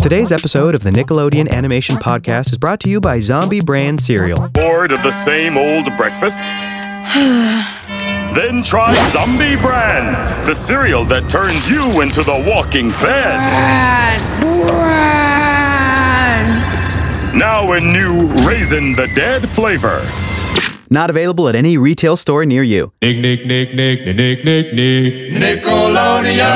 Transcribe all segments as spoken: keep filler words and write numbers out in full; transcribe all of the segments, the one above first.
Today's episode of the Nickelodeon Animation Podcast is brought to you by Zombie Brand Cereal. Bored of the same old breakfast? Then try Zombie Bran, the cereal that turns you into the walking fed. Now in new Raisin the Dead flavor. Not available at any retail store near you. Nick, Nick, Nick, Nick, Nick, Nick, Nick, Nick. Nickelodeon!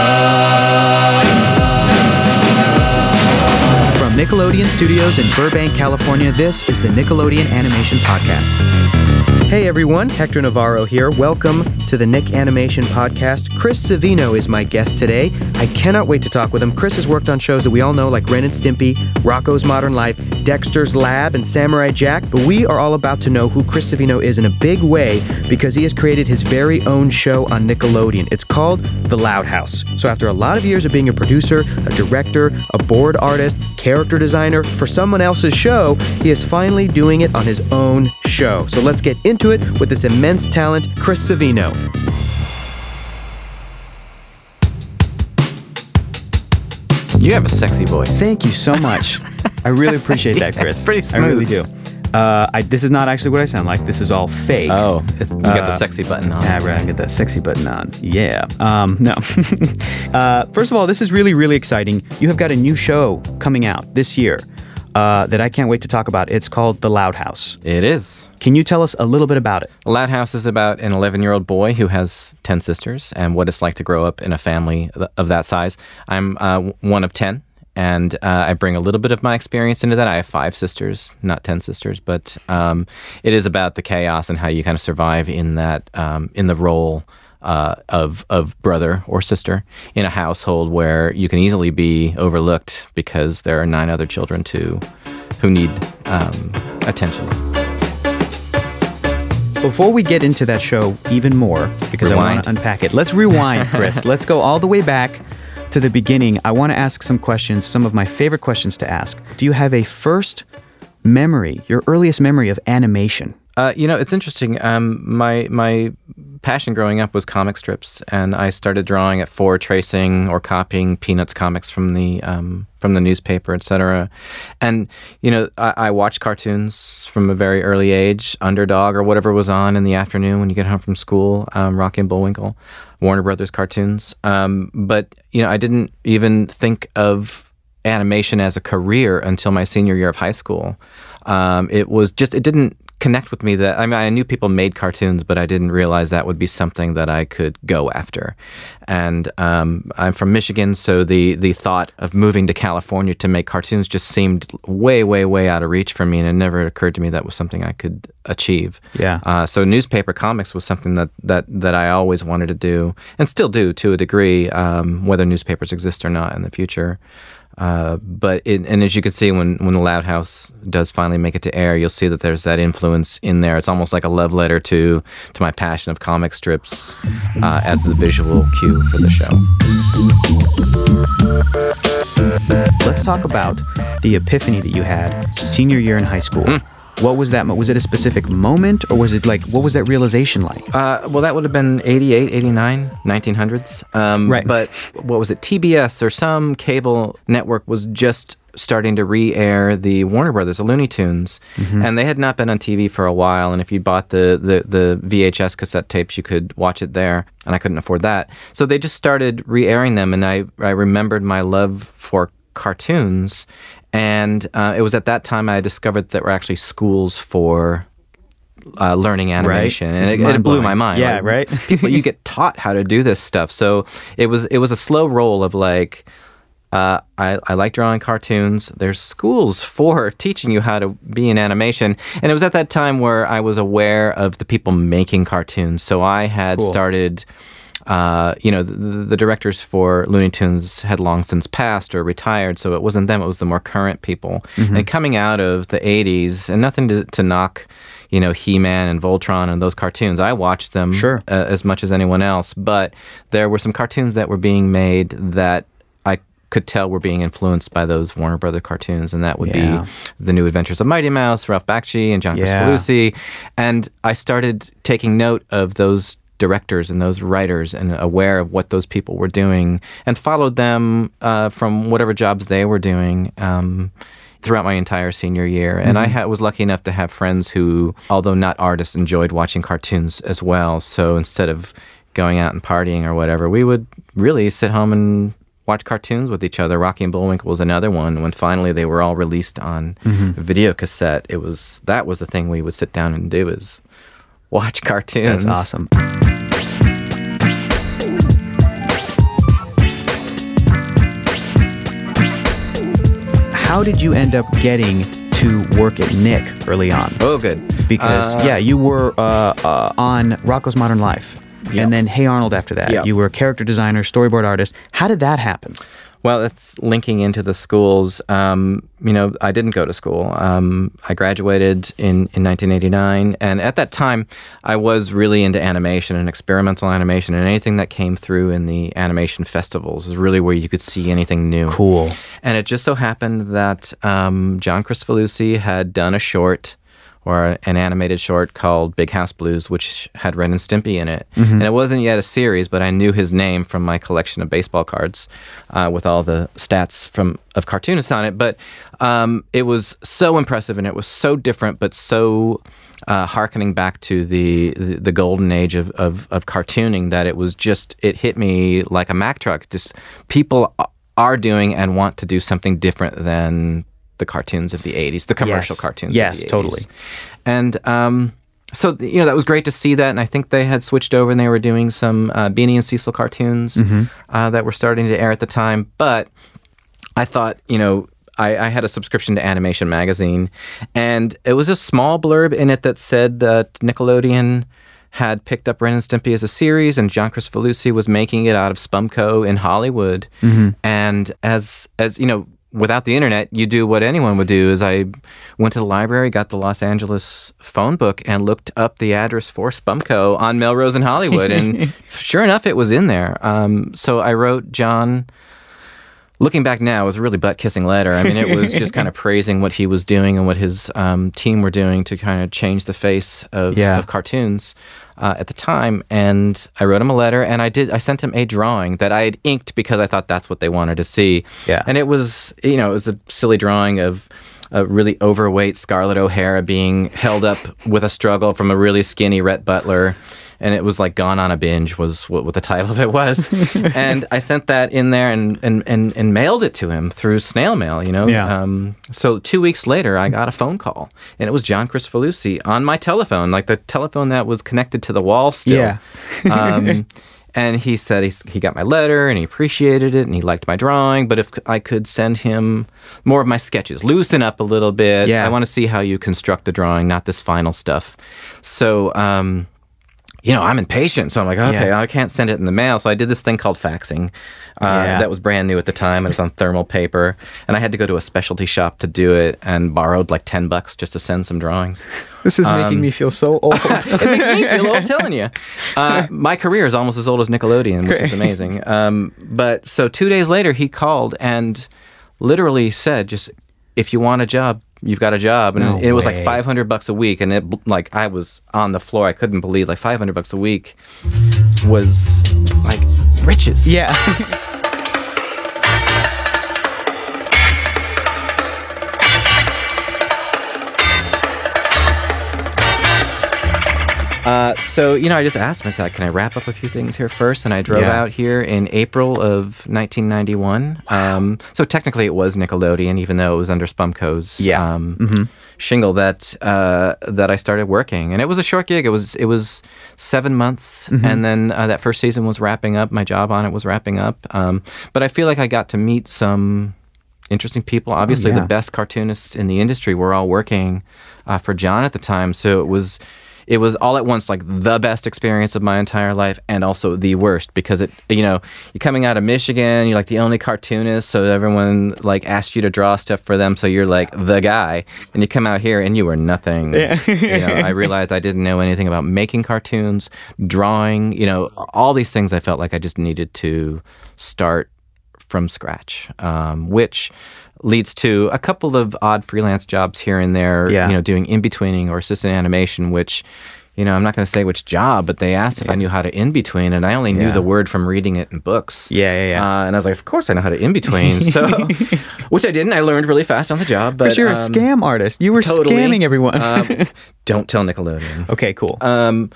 From Nickelodeon Studios in Burbank, California, this is the Nickelodeon Animation Podcast. Hey everyone, Hector Navarro here. Welcome to the Nick Animation Podcast. Chris Savino is my guest today. I cannot wait to talk with him. Chris has worked on shows that we all know like Ren and Stimpy, Rocko's Modern Life, Dexter's Lab, and Samurai Jack, but we are all about to know who Chris Savino is in a big way because he has created his very own show on Nickelodeon. It's called The Loud House. So after a lot of years of being a producer, a director, a board artist, character designer for someone else's show, he is finally doing it on his own show. So let's get into it with this immense talent, Chris Savino. You have a sexy voice. Thank you so much. I really appreciate that, Chris. It's pretty smooth. I really do. Uh, I, this is not actually what I sound like. This is all fake. Oh, you got Uh, the sexy button on. Yeah, right. I get that sexy button on. Yeah. Um, no. uh, first of all, this is really, really exciting. You have got a new show coming out this year uh, that I can't wait to talk about. It's called The Loud House. It is. Can you tell us a little bit about it? Loud House is about an eleven-year-old boy who has ten sisters and what it's like to grow up in a family of that size. I'm uh, one of ten. And uh, I bring a little bit of my experience into that. I have five sisters, not ten sisters, but um, it is about the chaos and how you kind of survive in that um, in the role uh, of of brother or sister in a household where you can easily be overlooked because there are nine other children too who need um, attention. Before we get into that show even more, because Rewind. I want to unpack it, let's rewind, Chris. Let's go all the way back to the beginning. I want to ask some questions, some of my favorite questions to ask. Do you have a first memory, your earliest memory of animation? Uh, you know, it's interesting. Um, my my passion growing up was comic strips, and I started drawing at four, tracing or copying Peanuts comics from the um, from the newspaper, et cetera. And you know, I, I watched cartoons from a very early age, Underdog or whatever was on in the afternoon when you get home from school, um, Rocky and Bullwinkle, Warner Brothers cartoons. Um, but you know, I didn't even think of animation as a career until my senior year of high school. Um, it was just it didn't connect with me that I mean I knew people made cartoons, but I didn't realize that would be something that I could go after. And um, I'm from Michigan, so the the thought of moving to California to make cartoons just seemed way, way, way out of reach for me, and it never occurred to me that was something I could achieve. Yeah. Uh, so newspaper comics was something that that that I always wanted to do, and still do to a degree, um, whether newspapers exist or not in the future. Uh, but it, and as you can see, when, when The Loud House does finally make it to air, you'll see that there's that influence in there. It's almost like a love letter to to my passion of comic strips uh, as the visual cue for the show. Let's talk about the epiphany that you had senior year in high school. Mm. What was that? Was it a specific moment, or was it like, what was that realization like? Uh, well, that would have been eighty-eight, eighty-nine, nineteen hundreds. Um, right. But what was it? T B S or some cable network was just starting to re-air the Warner Brothers, the Looney Tunes. Mm-hmm. And they had not been on T V for a while. And if you bought the, the, the V H S cassette tapes, you could watch it there. And I couldn't afford that. So they just started re-airing them. And I, I remembered my love for cartoons. And uh, it was at that time I discovered that there were actually schools for uh, learning animation, right. and it, it blew my mind. Yeah, like, right. people, you get taught how to do this stuff, so it was it was a slow roll of like, uh, I I like drawing cartoons. There's schools for teaching you how to be in animation, and it was at that time where I was aware of the people making cartoons. So I had Cool. started. Uh, you know, the, the directors for Looney Tunes had long since passed or retired, so it wasn't them, it was the more current people. Mm-hmm. And coming out of the eighties, and nothing to, to knock, you know, He-Man and Voltron and those cartoons, I watched them sure. uh, as much as anyone else, but there were some cartoons that were being made that I could tell were being influenced by those Warner Brother cartoons, and that would yeah. be The New Adventures of Mighty Mouse, Ralph Bakshi, and John yeah. Kricfalusi. And I started taking note of those directors and those writers and aware of what those people were doing and followed them uh, from whatever jobs they were doing um, throughout my entire senior year. And mm-hmm. I ha- was lucky enough to have friends who, although not artists, enjoyed watching cartoons as well. So instead of going out and partying or whatever, we would really sit home and watch cartoons with each other. Rocky and Bullwinkle was another one. When finally they were all released on mm-hmm. video cassette, it was that was the thing we would sit down and do is watch cartoons. That's awesome. How did you end up getting to work at Nick early on? Oh, good. Because, uh, yeah, you were uh, uh, on Rocko's Modern Life. Yep. And then Hey Arnold after that. Yep. You were a character designer, storyboard artist. How did that happen? Well, it's linking into the schools. Um, you know, I didn't go to school. Um, I graduated in, in nineteen eighty-nine. And at that time, I was really into animation and experimental animation. And anything that came through in the animation festivals is really where you could see anything new. Cool. And it just so happened that um, John Kricfalusi had done a short or an animated short called Big House Blues, which had Ren and Stimpy in it. Mm-hmm. And it wasn't yet a series, but I knew his name from my collection of baseball cards uh, with all the stats from of cartoonists on it. But um, it was so impressive, and it was so different, but so uh, hearkening back to the, the, the golden age of, of, of cartooning that it was just, it hit me like a Mack truck. Just people are doing and want to do something different than the cartoons of the eighties, the commercial yes. cartoons yes, of the eighties. Yes, totally. And um, so, you know, that was great to see that. And I think they had switched over and they were doing some uh, Beanie and Cecil cartoons mm-hmm. uh, that were starting to air at the time. But I thought, you know, I, I had a subscription to Animation Magazine, and it was a small blurb in it that said that Nickelodeon had picked up Ren and Stimpy as a series, and John Kricfalusi was making it out of Spumco in Hollywood. Mm-hmm. And as as you know, without the internet, you do what anyone would do. Is I went to the library, got the Los Angeles phone book, and looked up the address for Spumco on Melrose in Hollywood. And sure enough, it was in there. Um, so I wrote John. Looking back now, it was a really butt-kissing letter. I mean, it was just kind of praising what he was doing and what his um, team were doing to kind of change the face of, yeah. of cartoons uh, at the time. And I wrote him a letter, and I did. I sent him a drawing that I had inked because I thought that's what they wanted to see. Yeah. And it was, you know, it was a silly drawing of a really overweight Scarlett O'Hara being held up with a struggle from a really skinny Rhett Butler. And it was like Gone on a Binge was what, what the title of it was. And I sent that in there and, and, and, and mailed it to him through snail mail, you know. Yeah. Um, so two weeks later, I got a phone call. And it was John Kricfalusi on my telephone, like the telephone that was connected to the wall still. Yeah. um, and he said he, he got my letter and he appreciated it and he liked my drawing. But if I could send him more of my sketches, loosen up a little bit. Yeah. I want to see how you construct the drawing, not this final stuff. So... Um, You know, I'm impatient, so I'm like, okay, yeah. I can't send it in the mail. So I did this thing called faxing. Uh, yeah. That was brand new at the time. It was on thermal paper. And I had to go to a specialty shop to do it and borrowed like ten bucks just to send some drawings. This is um, making me feel so old. It makes me feel old, I'm telling you. Uh, my career is almost as old as Nickelodeon, which is amazing. Um, but so two days later, he called and literally said, just, if you want a job, you've got a job. And no it was way. like five hundred bucks a week. And it, like, I was on the floor. I couldn't believe, like, five hundred bucks a week was, like, riches. Yeah. Uh, so, you know, I just asked myself, can I wrap up a few things here first? And I drove yeah. out here in April of nineteen ninety-one. Wow. Um, so technically it was Nickelodeon, even though it was under Spumco's yeah. um, mm-hmm. shingle that uh, that I started working. And it was a short gig. It was it was seven months. Mm-hmm. And then uh, that first season was wrapping up. My job on it was wrapping up. Um, but I feel like I got to meet some interesting people. Obviously, oh, yeah. the best cartoonists in the industry were all working uh, for John at the time. So it was... It was all at once like the best experience of my entire life and also the worst because it, you know, you're coming out of Michigan, you're like the only cartoonist, so everyone like asked you to draw stuff for them, so you're like the guy, and you come out here and you were nothing. Yeah. You know, I realized I didn't know anything about making cartoons, drawing, you know, all these things I felt like I just needed to start from scratch, um, which leads to a couple of odd freelance jobs here and there, yeah. you know, doing in-betweening or assistant animation, which, you know, I'm not going to say which job, but they asked if Yeah. I knew how to in-between, and I only knew Yeah. the word from reading it in books. Yeah, yeah, yeah. Uh, and I was like, of course I know how to in-between. So, which I didn't. I learned really fast on the job. But But you're a um, scam artist. You were totally. scamming everyone. um, don't tell Nickelodeon. okay, cool. Um,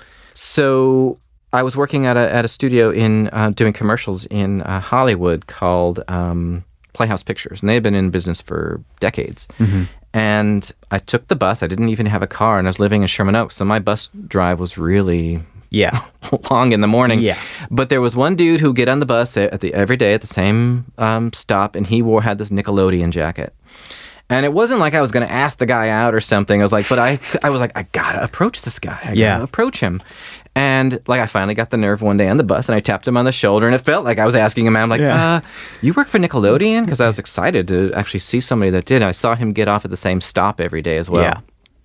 so I was working at a at a studio in uh, doing commercials in uh, Hollywood called um, Playhouse Pictures, and they had been in business for decades. Mm-hmm. And I took the bus. I didn't even have a car, and I was living in Sherman Oaks, so my bus drive was really yeah. long in the morning. Yeah. But there was one dude who would get on the bus at the every day at the same um, stop, and he wore had this Nickelodeon jacket. And it wasn't like I was going to ask the guy out or something. I was like, but I, I was like, I gotta approach this guy. I Yeah. gotta approach him. And like, I finally got the nerve one day on the bus, and I tapped him on the shoulder, and it felt like I was asking him out. I'm like, Yeah. uh, you work for Nickelodeon? Because I was excited to actually see somebody that did. I saw him get off at the same stop every day as well. Yeah.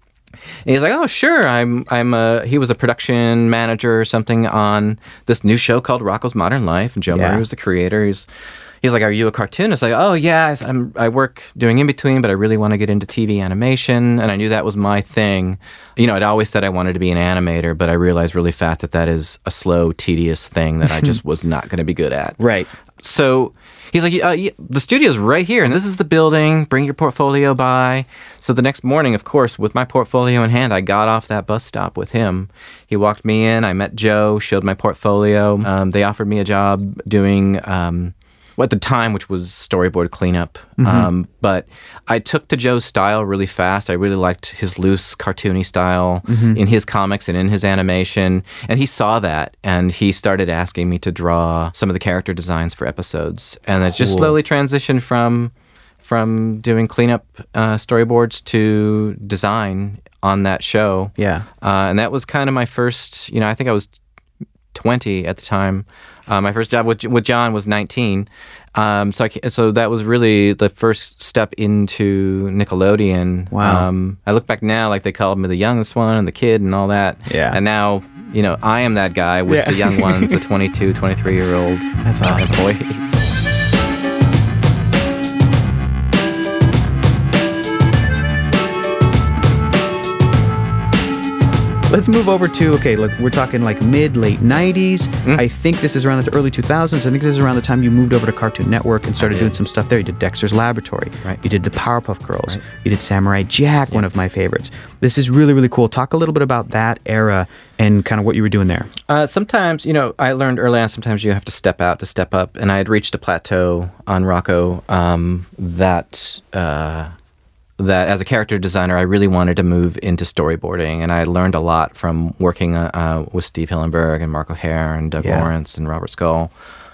And he's like, oh, sure. I'm, I'm a, he was a production manager or something on this new show called Rocko's Modern Life. And Joe Yeah. Murray was the creator. He's, he's like, are you a cartoonist? Like, oh, yeah, I, I'm, I work doing in between, but I really want to get into T V animation. And I knew that was my thing. You know, I'd always said I wanted to be an animator, but I realized really fast that that is a slow, tedious thing that I just was not going to be good at. Right. So he's like, uh, yeah, the studio's right here, and this is the building. Bring your portfolio by. So the next morning, of course, with my portfolio in hand, I got off that bus stop with him. He walked me in. I met Joe, showed my portfolio. Um, they offered me a job doing, um, well, at the time, which was storyboard cleanup. Mm-hmm. Um, but I took to Joe's style really fast. I really liked his loose, cartoony style Mm-hmm. in his comics and in his animation. And he saw that, and he started asking me to draw some of the character designs for episodes. And it just Cool. slowly transitioned from from doing cleanup uh, storyboards to design on that show. Yeah. Uh, and that was kind of my first, you know, I think I was twenty at the time. Uh, my first job with with John was nineteen. Um, so I, ca- so that was really the first step into Nickelodeon. Wow. Um, I look back now, like they called me the youngest one and the kid and all that. Yeah. And now, you know, I am that guy with Yeah. the young ones, the twenty-two, twenty-three year old That's awesome. employees. Let's move over to, okay, look, we're talking like mid, late nineties. Mm-hmm. I think this is around the early two thousands. I think this is around the time you moved over to Cartoon Network and started doing some stuff there. You did Dexter's Laboratory. Right. You did the Powerpuff Girls. You did Samurai Jack, one of my favorites. This is really, really cool. Talk a little bit about that era and kind of what you were doing there. Uh, sometimes, you know, I learned early on, sometimes you have to step out to step up. And I had reached a plateau on Rocko um, that... Uh, that as a character designer, I really wanted to move into storyboarding, and I learned a lot from working uh, uh, with Steve Hillenberg and Mark O'Hare and Doug Yeah. Lawrence and Robert Skull,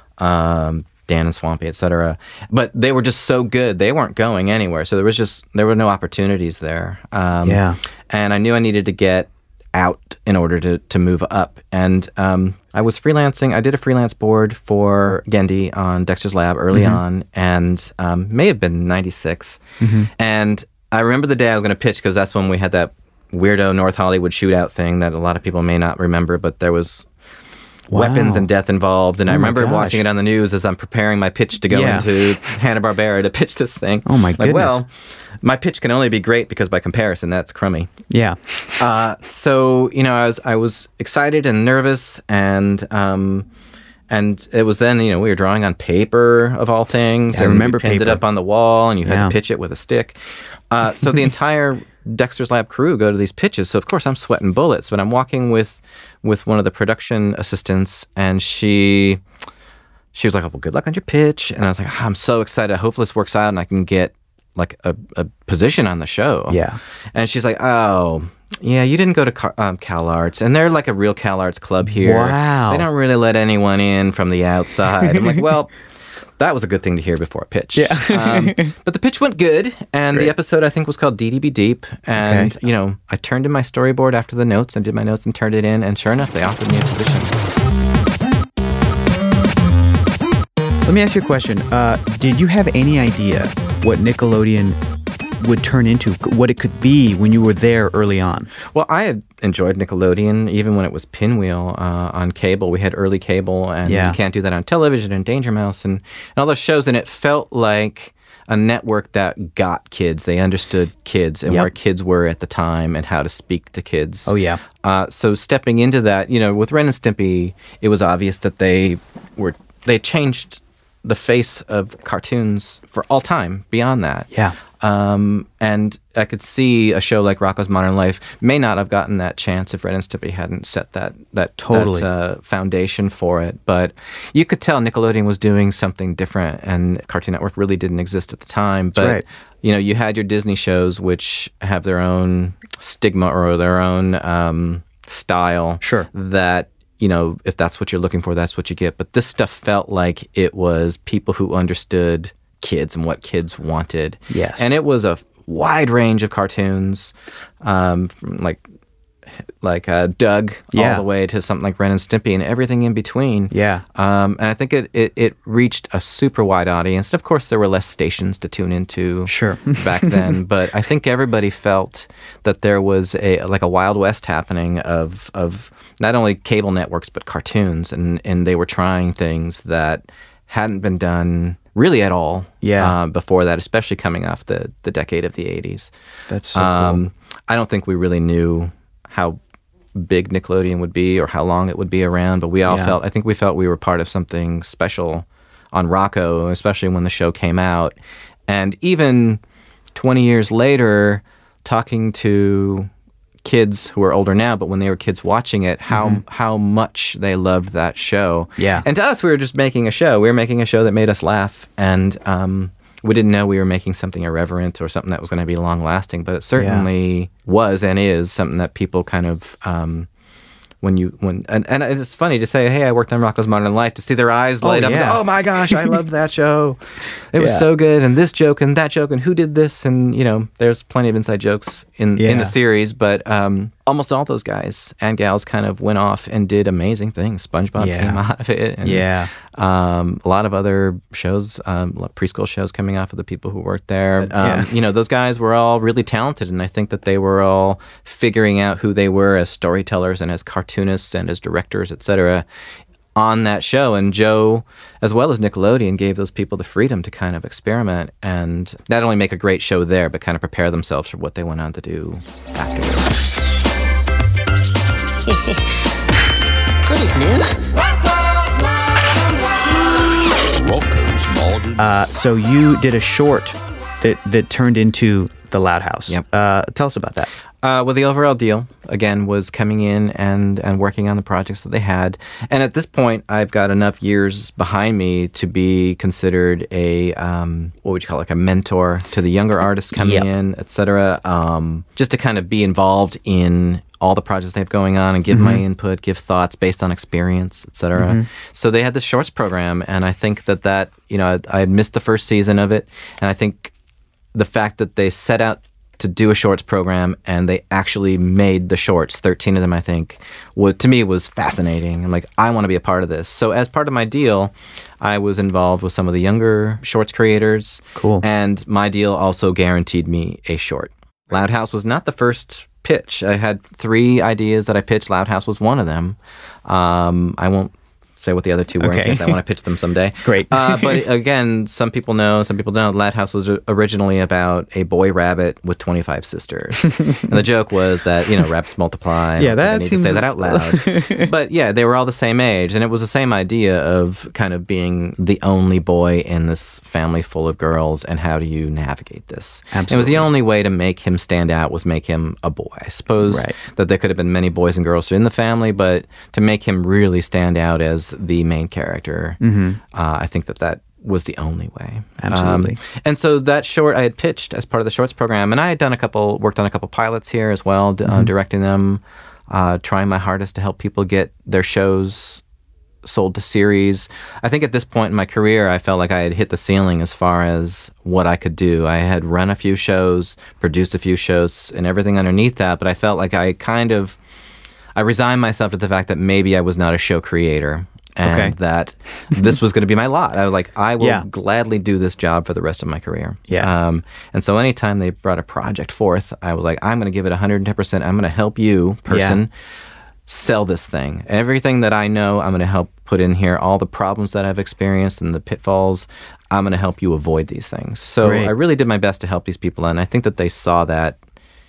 um, Dan and Swampy, et cetera. But they were just so good; they weren't going anywhere. So there was just there were no opportunities there. Um, Yeah. and I knew I needed to get out in order to to move up. And um, I was freelancing. I did a freelance board for Gendy on Dexter's Lab early Mm-hmm. on, and um, may have been ninety-six, and I remember the day I was going to pitch because that's when we had that weirdo North Hollywood shootout thing that a lot of people may not remember, but there was Wow. weapons and death involved. And I Oh my remember gosh. watching it on the news as I'm preparing my pitch to go Yeah. into Hanna-Barbera to pitch this thing. Oh my Like, goodness. well, my pitch can only be great because by comparison, that's crummy. Yeah. Uh, so, you know, I was I was excited and nervous, and um, and it was then, you know, we were drawing on paper of all things. Yeah, I and remember we pinned paper. it up on the wall, and you had Yeah. to pitch it with a stick. Uh, so the entire Dexter's Lab crew go to these pitches. So of course I'm sweating bullets, but I'm walking with with one of the production assistants, and she she was like, "Oh, well, good luck on your pitch." And I was like, oh, "I'm so excited. I hope this works out, and I can get like a, a position on the show." Yeah. And she's like, "Oh, yeah, you didn't go to Car- um, Cal Arts, and they're like a real Cal Arts club here. Wow. They don't really let anyone in from the outside." I'm like, "Well." That was a good thing to hear before a pitch. Yeah. um, but the pitch went good, and Great. the episode I think was called D D B Deep. And Okay. you know, I turned in my storyboard after the notes and did my notes and turned it in, and sure enough, they offered me a position. Let me ask you a question. Uh, did you have any idea what Nickelodeon would turn into, what it could be when you were there early on? Well, I had enjoyed Nickelodeon even when it was Pinwheel uh, on cable. We had early cable, and Yeah. you can't do that on television, and Danger Mouse, and, and all those shows. And it felt like a network that got kids. They understood kids and Yep. where kids were at the time and how to speak to kids. Oh, yeah. Uh, so stepping into that, you know, with Ren and Stimpy, it was obvious that they were they changed the face of cartoons for all time beyond that. Yeah. Um, and I could see a show like Rocko's Modern Life may not have gotten that chance if Ren and Stimpy hadn't set that that, Totally. that uh, foundation for it. But you could tell Nickelodeon was doing something different, and Cartoon Network really didn't exist at the time. But right. you know, you had your Disney shows, which have their own stigma or their own um, style. Sure. That, you know, if that's what you're looking for, that's what you get. But this stuff felt like it was people who understood kids and what kids wanted. Yes. And it was a wide range of cartoons, um, from like like uh, Doug Yeah. all the way to something like Ren and Stimpy and everything in between. Yeah. Um, and I think it, it, it reached a super wide audience. Of course, there were less stations to tune into Sure. back then, but I think everybody felt that there was a like a Wild West happening of of not only cable networks but cartoons, and, and they were trying things that hadn't been done really at all Yeah. uh, before that, especially coming off the, the decade of the eighties. That's so Um, I don't think we really knew how big Nickelodeon would be or how long it would be around, but we all Yeah. felt, I think we felt we were part of something special on Rocco, especially when the show came out. And even twenty years later, talking to kids who are older now, but when they were kids watching it, how how much they loved that show. Yeah. And to us, we were just making a show. We were making a show that made us laugh, and um, we didn't know we were making something irreverent or something that was going to be long lasting, but it certainly was and is something that people kind of um, when you when and, and it's funny to say, hey, I worked on Rocko's Modern Life, to see their eyes light up. yeah. And go, oh my gosh, I loved that show. It was Yeah. so good, and this joke and that joke and who did this, and you know, there's plenty of inside jokes in in Yeah. the series, but um, almost all those guys and gals kind of went off and did amazing things. SpongeBob Yeah. came out of it, and Yeah. um, a lot of other shows, um, like preschool shows coming off of the people who worked there. Um, Yeah. You know, those guys were all really talented, and I think that they were all figuring out who they were as storytellers and as cartoonists and as directors, et cetera, on that show. And Joe, as well as Nickelodeon, gave those people the freedom to kind of experiment and not only make a great show there, but kind of prepare themselves for what they went on to do afterwards. Good as new. Rocko's Modern Uh, so you did a short that, that turned into The Loud House. Yep. Uh, tell us about that. Uh, well, the overall deal, again, was coming in and, and working on the projects that they had. And at this point, I've got enough years behind me to be considered a, um, what would you call it, like a mentor to the younger artists coming Yep. in, et cetera. Um, just to kind of be involved in all the projects they have going on and give my input, give thoughts based on experience, et cetera. So they had this shorts program, and I think that that, you know, I had missed the first season of it, and I think the fact that they set out to do a shorts program and they actually made the shorts, thirteen of them, I think, what to me was fascinating. I'm like, I want to be a part of this. So as part of my deal, I was involved with some of the younger shorts creators. Cool. And my deal also guaranteed me a short. Loud House was not the first pitch. I had three ideas that I pitched. Loud House was one of them. Um, I won't say what the other two were in Okay. case I want to pitch them someday. Great. Uh, but again, some people know, some people don't. Loud House was originally about a boy rabbit with twenty-five sisters. And the joke was that, you know, rabbits multiply. Yeah, I don't think that I need seems- to say that out loud. But yeah, they were all the same age. And it was the same idea of kind of being the only boy in this family full of girls, and how do you navigate this? It was Absolutely. the only way to make him stand out was make him a boy. I suppose Right. that there could have been many boys and girls in the family, but to make him really stand out as the main character, uh, I think that that was the only way. Absolutely. Um, and so that short I had pitched as part of the shorts program, and I had done a couple, worked on a couple pilots here as well, d- uh, directing them, uh, trying my hardest to help people get their shows sold to series. I think at this point in my career, I felt like I had hit the ceiling as far as what I could do. I had run a few shows, produced a few shows, and everything underneath that, but I felt like I kind of, I resigned myself to the fact that maybe I was not a show creator. And Okay. that this was going to be my lot. I was like, I will Yeah. gladly do this job for the rest of my career. Yeah. Um, and so anytime they brought a project forth, I was like, I'm going to give it one hundred ten percent. I'm going to help you, person, sell this thing. Everything that I know, I'm going to help put in here. All the problems that I've experienced and the pitfalls, I'm going to help you avoid these things. So Great. I really did my best to help these people, and I think that they saw that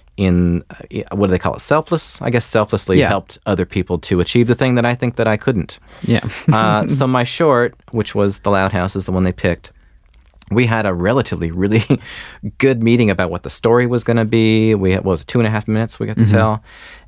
in, uh, what do they call it, selfless? I guess selflessly Yeah. helped other people to achieve the thing that I think that I couldn't. Yeah. uh, so my short, which was The Loud House, is the one they picked. We had a relatively, really good meeting about what the story was going to be. We had, what was it, two and a half minutes we got to Mm-hmm. tell.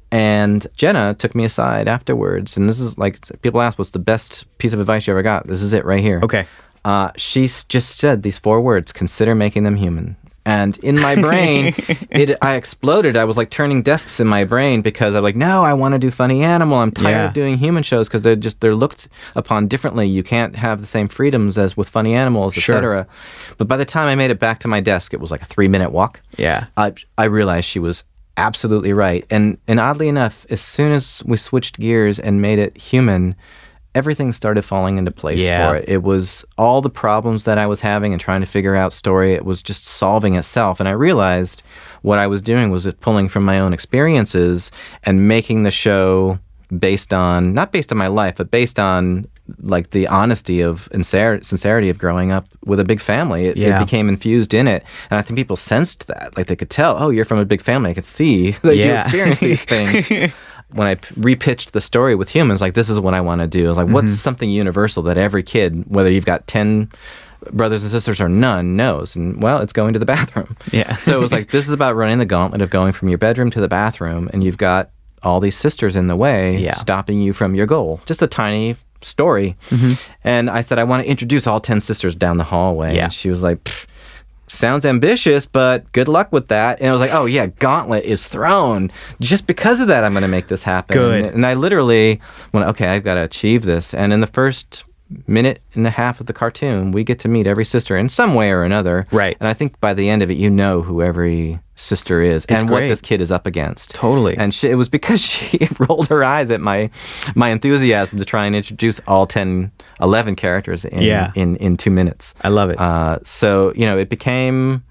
And Jenna took me aside afterwards, and this is like, people ask, what's the best piece of advice you ever got? This is it right here. Okay. Uh, she s- just said these four words: consider making them human. And in my brain, it I exploded. I was like turning desks in my brain because I'm like, no, I want to do Funny Animal. I'm tired Yeah. of doing human shows because they're just they're looked upon differently. You can't have the same freedoms as with Funny Animals, Sure. et cetera. But by the time I made it back to my desk, it was like a three minute walk. Yeah. I I realized she was absolutely right. And and oddly enough, as soon as we switched gears and made it human, everything started falling into place Yeah. for it. It was all the problems that I was having and trying to figure out story. It was just solving itself. And I realized what I was doing was it pulling from my own experiences and making the show based on, not based on my life, but based on like the honesty of and sincer- sincerity of growing up with a big family. It, Yeah. it became infused in it. And I think people sensed that. Like they could tell, oh, you're from a big family. I could see that you Yeah. experience these things. When I p- repitched the story with humans, like, this is what I want to do. I was like, what's something universal that every kid, whether you've got ten brothers and sisters or none, knows? And, well, it's going to the bathroom. Yeah. So it was like, this is about running the gauntlet of going from your bedroom to the bathroom, and you've got all these sisters in the way Yeah. stopping you from your goal. Just a tiny story. And I said, I want to introduce all ten sisters down the hallway. Yeah. And she was like, "Pfft, sounds ambitious, but good luck with that." And I was like, oh, yeah, gauntlet is thrown. Just because of that, I'm going to make this happen. Good. And I literally went, okay, I've got to achieve this. And in the first minute and a half of the cartoon, we get to meet every sister in some way or another. Right. And I think by the end of it, you know who every sister is It's and what great. this kid is up against. Totally. And she, it was because she rolled her eyes at my my enthusiasm to try and introduce all ten, eleven characters in, Yeah. in, in two minutes. I love it. Uh, so, you know, it became...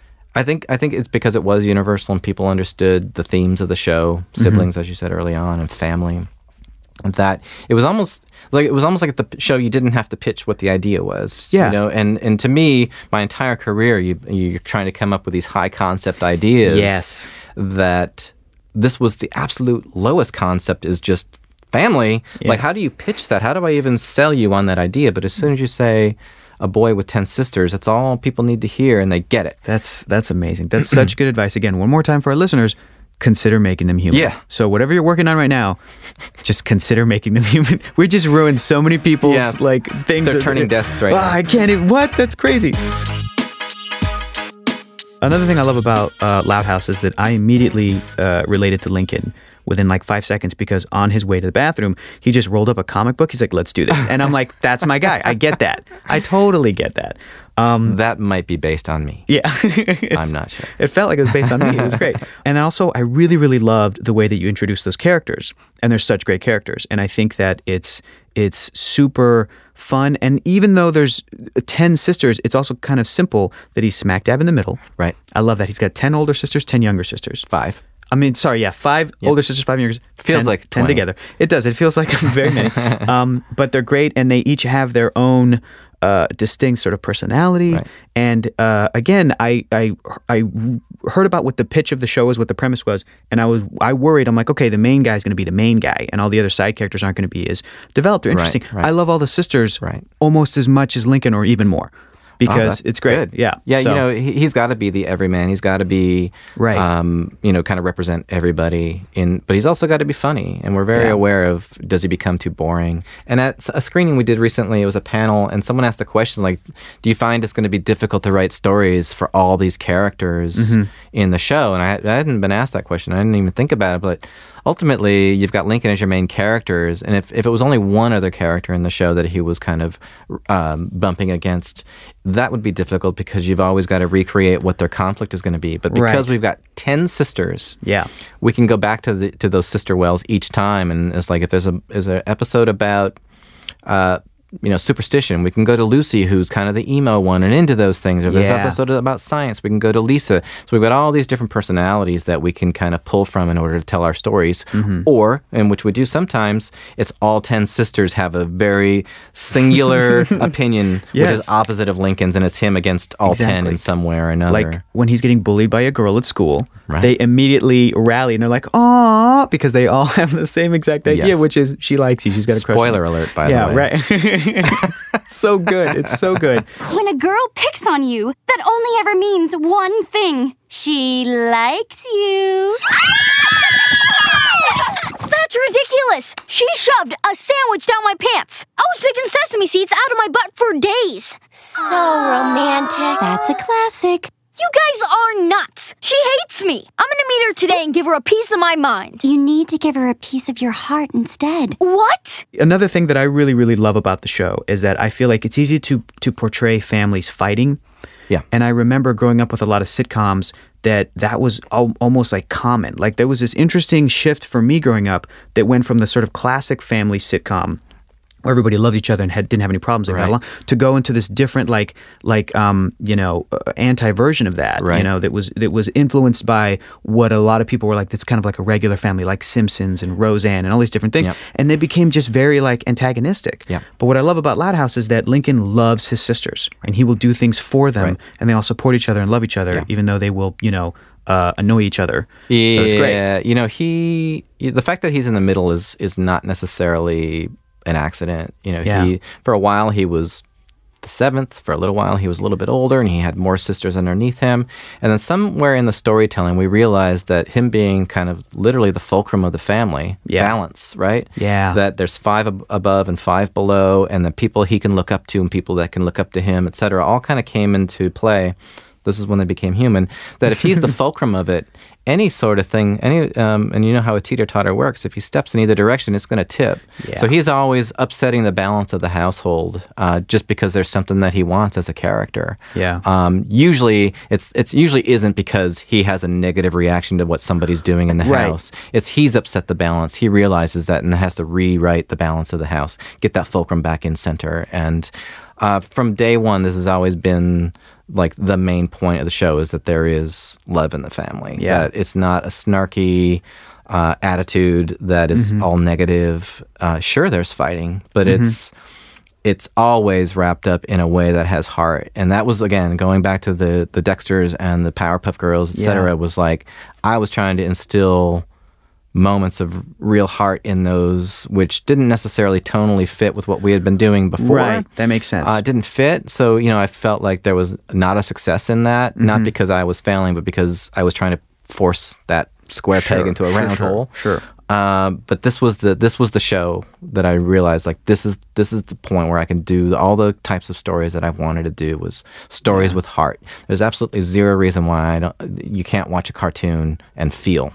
I think I think it's because it was universal and people understood the themes of the show, Mm-hmm. siblings, as you said early on, and family. That it was almost like it was almost like the show you didn't have to pitch what the idea was. Yeah. You know, and and to me, my entire career, you you're trying to come up with these high concept ideas. Yes. That this was the absolute lowest concept is just family. Yeah. Like, how do you pitch that? How do I even sell you on that idea? But as soon as you say a boy with ten sisters, that's all people need to hear, and they get it. That's that's amazing. That's such good advice. Again, one more time for our listeners, consider making them human. Yeah. So whatever you're working on right now, just consider making them human. We just ruined so many people's Yeah. like things. They're that- turning desks right Ah, now. I can't even. What? That's crazy. Another thing I love about uh, Loud House is that I immediately uh, related to Lincoln within like five seconds because on his way to the bathroom, he just rolled up a comic book. He's like, let's do this. And I'm like, that's my guy. I get that. I totally get that. Um, That might be based on me. yeah. It's- I'm not sure. It felt like it was based on me. It was great. And also, I really, really loved the way that you introduced those characters. And they're such great characters. And I think that it's it's super fun. And even though there's ten sisters, it's also kind of simple that he's smack dab in the middle. Right. I love that. He's got ten older sisters, ten younger sisters. Five. I mean, sorry, yeah, five older sisters, five younger. Feels ten, like ten twenty. together. It does. It feels like very many. um, but they're great, and they each have their own uh, distinct sort of personality. Right. And uh, again, I, I I heard about what the pitch of the show was, what the premise was, and I was I worried. I'm like, okay, the main guy is going to be the main guy, and all the other side characters aren't going to be as developed or interesting. right. I love all the sisters Right. almost as much as Lincoln, or even more. Oh, Because that's it's great. good. Yeah. Yeah, So- you know, he, he's got to be the everyman. He's got to be, Right. um, you know, kind of represent everybody. In, but he's also got to be funny. And we're very Yeah. aware of, does he become too boring? And at a screening we did recently, it was a panel, and someone asked the question, like, do you find it's going to be difficult to write stories for all these characters Mm-hmm. in the show? And I, I hadn't been asked that question. I didn't even think about it. But ultimately, you've got Lincoln as your main characters. And if, if it was only one other character in the show that he was kind of um, bumping against, that would be difficult because you've always got to recreate what their conflict is going to be. But because Right. we've got ten sisters, Yeah. we can go back to the to those sister wells each time. And it's like if there's a is an episode about uh, you know, superstition. We can go to Lucy, who's kind of the emo one and into those things. Or there's Yeah. an episode about science. We can go to Lisa. So we've got all these different personalities that we can kind of pull from in order to tell our stories. Mm-hmm. Or, and which we do sometimes, it's all ten sisters have a very singular opinion, which Yes. is opposite of Lincoln's, and it's him against all ten Exactly. in some way or another. Like when he's getting bullied by a girl at school, Right. they immediately rally and they're like, "Aw," because they all have the same exact idea, Yes. which is she likes you. She's got a crush. on Spoiler you. alert, by yeah, the way. right. It's so good. It's so good. When a girl picks on you, that only ever means one thing. She likes you. That's ridiculous. She shoved a sandwich down my pants. I was picking sesame seeds out of my butt for days. So romantic. That's a classic. You guys are nuts. She hates me. I'm gonna meet her today and give her a piece of my mind. You need to give her a piece of your heart instead. What? Another thing that I really, really love about the show is that I feel like it's easy to to portray families fighting. Yeah. And I remember growing up with a lot of sitcoms that that was al- almost like common. Like there was this interesting shift for me growing up that went from the sort of classic family sitcom where everybody loved each other and had, didn't have any problems and got Right. along, to go into this different, like, like um, you know, uh, anti-version of that. You Right. know, that was that was influenced by what a lot of people were like. That's kind of like a regular family, like Simpsons and Roseanne and all these different things. Yep. And they became just very like antagonistic. Yeah. But what I love about Loud House is that Lincoln loves his sisters, and he will do things for them, Right. and they all support each other and love each other, Yeah. even though they will, you know, uh, annoy each other. Yeah, So it's great. you know, he the fact that he's in the middle is is not necessarily an accident. You know, Yeah. he for a while he was the seventh. For a little while he was a little bit older, and he had more sisters underneath him. And then somewhere in the storytelling, we realized that him being kind of literally the fulcrum of the family, Yeah. balance, right? Yeah. That there's five ab- above and five below, and the people he can look up to and people that can look up to him, et cetera, all kind of came into play. This is when they became human. That if he's the fulcrum of it, any sort of thing, any, um, and you know how a teeter-totter works. If he steps in either direction, it's going to tip. Yeah. So he's always upsetting the balance of the household, uh, just because there's something that he wants as a character. Yeah. Um, usually, it's it's usually isn't because he has a negative reaction to what somebody's doing in the Right. house. It's he's upset the balance. He realizes that and has to rewrite the balance of the house, get that fulcrum back in center. And uh, from day one, this has always been like the main point of the show is that there is love in the family. Yeah. That it's not a snarky uh, attitude that is Mm-hmm. all negative. Uh, sure, there's fighting, but Mm-hmm. it's it's always wrapped up in a way that has heart. And that was, again, going back to the the Dexters and the Powerpuff Girls, et cetera, Yeah. was like I was trying to instill moments of real heart in those, which didn't necessarily tonally fit with what we had been doing before. Right. That makes sense. Uh, it didn't fit. So, you know, I felt like there was not a success in that, Mm-hmm. not because I was failing, but because I was trying to force that square Sure, peg into a sure, round sure, hole. sure. Um, but this was the this was the show that I realized like this is this is the point where I can do all the types of stories that I've wanted to do was stories with heart. There's absolutely zero reason why I don't, you can't watch a cartoon and feel.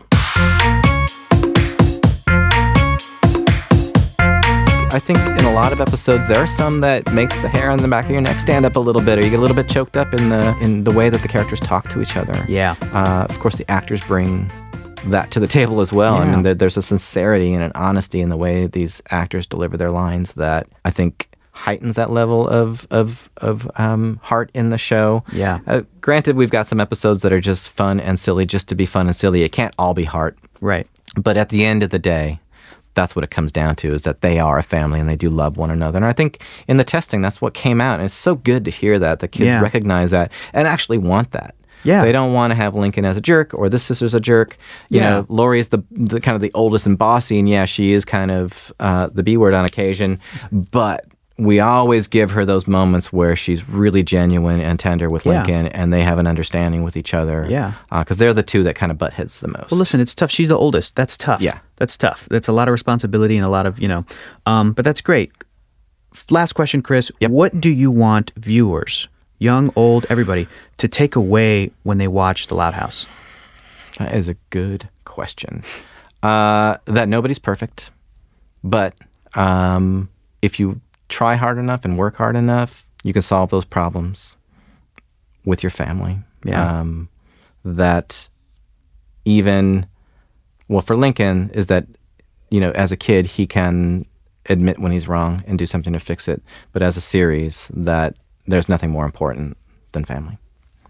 I think in a lot of episodes there are some that makes the hair on the back of your neck stand up a little bit, or you get a little bit choked up in the in the way that the characters talk to each other. Yeah. Uh, of course, the actors bring that to the table as well. I Yeah. mean, there, there's a sincerity and an honesty in the way these actors deliver their lines that I think heightens that level of of of um, heart in the show. Yeah. Uh, granted, we've got some episodes that are just fun and silly, just to be fun and silly. It can't all be heart. Right. But at the end of the day, that's what it comes down to, is that they are a family and they do love one another. And I think in the testing, that's what came out. And it's so good to hear that the kids Yeah. recognize that and actually want that. Yeah. They don't want to have Lincoln as a jerk or this sister's a jerk. You Yeah. know, Lori's the, the kind of the oldest and bossy, and yeah, she is kind of uh, the B word on occasion, but we always give her those moments where she's really genuine and tender with Yeah. Lincoln, and they have an understanding with each other. Yeah. Because they're the two that kind of butt heads the most. Well, listen, it's tough. She's the oldest. That's tough. Yeah. That's tough. That's a lot of responsibility and a lot of, you know, um, but that's great. F- Last question, Chris. Yep. What do you want viewers, young, old, everybody, to take away when they watch The Loud House? That is a good question. Uh, that nobody's perfect, but um, if you try hard enough and work hard enough, you can solve those problems with your family. Yeah. Um, that even, well, for Lincoln, is that, you know, as a kid, he can admit when he's wrong and do something to fix it. But as a series, that there's nothing more important than family.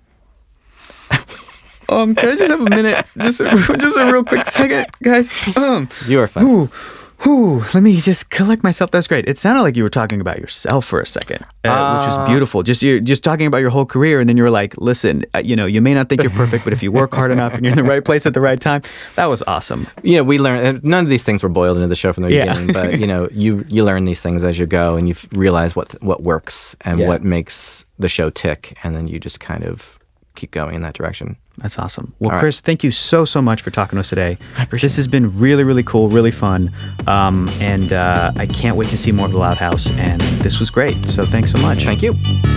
Um, can I just have a minute? Just a, just a real quick second, guys. Um, You are fine. Ooh, ooh, let me just collect myself. That's great. It sounded like you were talking about yourself for a second, uh, which was beautiful. Just you're just talking about your whole career, and then you were like, "Listen, uh, you know, you may not think you're perfect, but if you work hard enough and you're in the right place at the right time, that was awesome." Yeah, we learn. None of these things were boiled into the show from the Yeah. beginning, but you know, you you learn these things as you go, and you f- realize what what works and Yeah. what makes the show tick, and then you just kind of keep going in that direction. That's awesome. Well, All right. Chris, thank you so, so much for talking to us today. I appreciate This has been really, really cool, really fun. Um, and uh, I can't wait to see more of The Loud House. And this was great. So thanks so much. Thank you.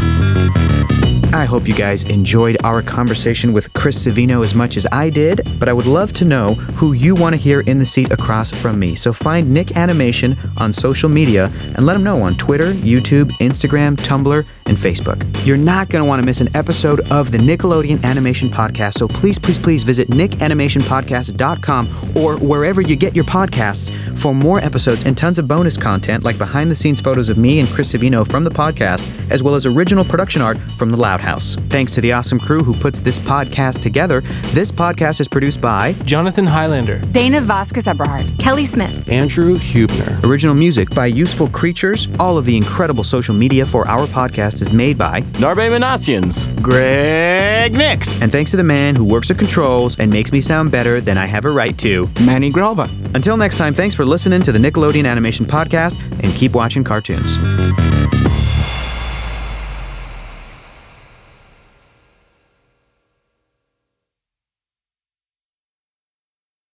I hope you guys enjoyed our conversation with Chris Savino as much as I did, but I would love to know who you want to hear in the seat across from me. So find Nick Animation on social media and let him know on Twitter, YouTube, Instagram, Tumblr, and Facebook. You're not going to want to miss an episode of the Nickelodeon Animation Podcast, so please, please, please visit nick animation podcast dot com or wherever you get your podcasts for more episodes and tons of bonus content like behind-the-scenes photos of me and Chris Savino from the podcast, as well as original production art from The Loud House. Thanks to the awesome crew who puts this podcast together. This podcast is produced by Jonathan Highlander, Dana Vasquez Eberhard, Kelly Smith, Andrew Hubner. Original music by Useful Creatures. All of the incredible social media for our podcast is made by Narbe Manassians, Greg Nix, and thanks to the man who works the controls and makes me sound better than I have a right to, Manny Gralva. Until next time, thanks for listening to the Nickelodeon Animation Podcast and keep watching cartoons.